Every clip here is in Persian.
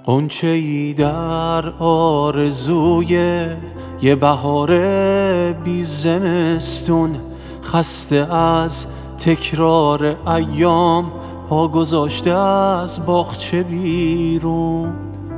غنچه‌ای در آرزوی یه بهار بی زمستون، خسته از تکرار ایام پا گذاشته از باغچه بیرون.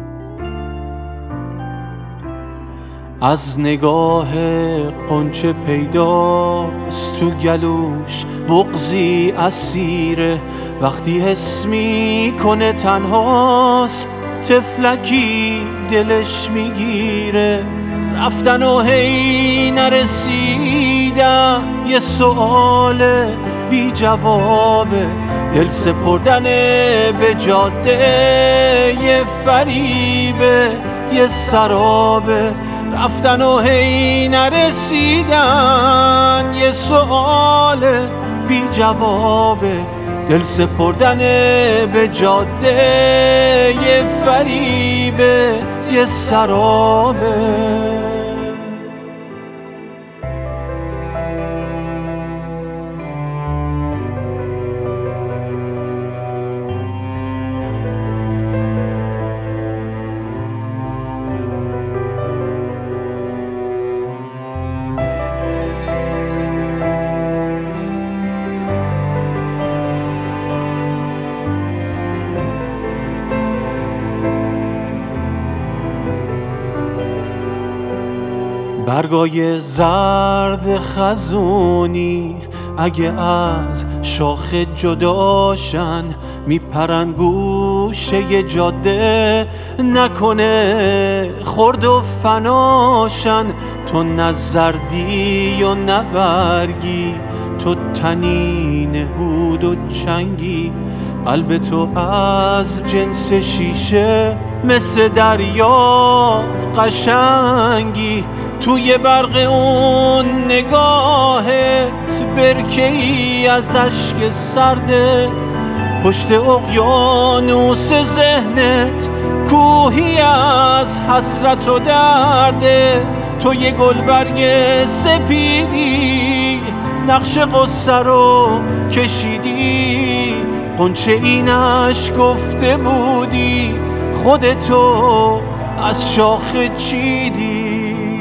از نگاه غنچه پیداست تو گلوش بغضی اسیره، وقتی حس میکنه تنهاست طفلکی دلش میگیره. رفتن و هی نرسیدن یه سؤال بی جوابه، دل سپردن به جاده یه فریبه یه سرابه. رفتن و هی نرسیدن یه سؤال بی جوابه، دل سپردن به جاده یه فریبه یه سرابه. برگای زرد خزونی اگه از شاخه جداشن، میپرن گوشه جاده نکنه خرد و فناشن. تو نه زردی و نه برگی، تو تنین هود و چنگی، قلب تو از جنس شیشه مثل دریا قشنگی. توی برق اون نگاهت برکه‌ای از اشک سرده، پشت اقیانوس ذهنت کوهی از حسرت و درده. تو یه گلبرگ سپیدی نقش قصه رو کشیدی، غنچه اینش گفته بودی خودتو از شاخه چیدی.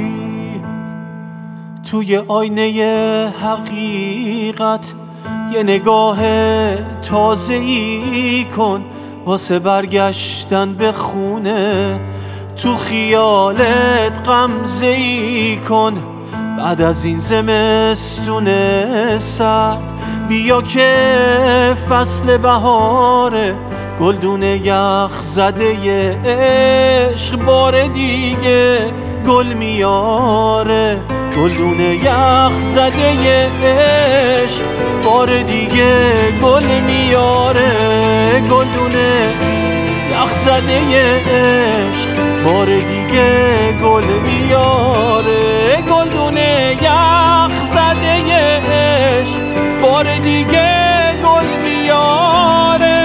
توی آینه حقیقت یه نگاه تازه‌ای کن، واسه برگشتن به خونه تو خیالت غمزه‌ای کن. بعد از این زمستون سرد بیا که فصل بهاره، گلدون یخ زده عشق بار دیگه گل میاره. گلدون یخ زده عشق بار دیگه گل میاره. گلدون یخ زده عشق بار دیگه گل میاره. گلدون یخ زده عشق بار دیگه گل میاره.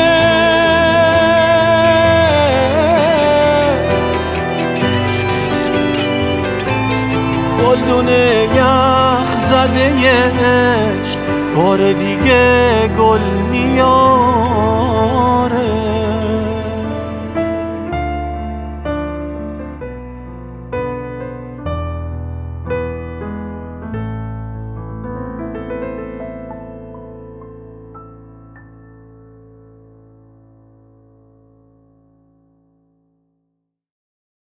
گلدون یخ زده عشق بار دیگه گل میاره.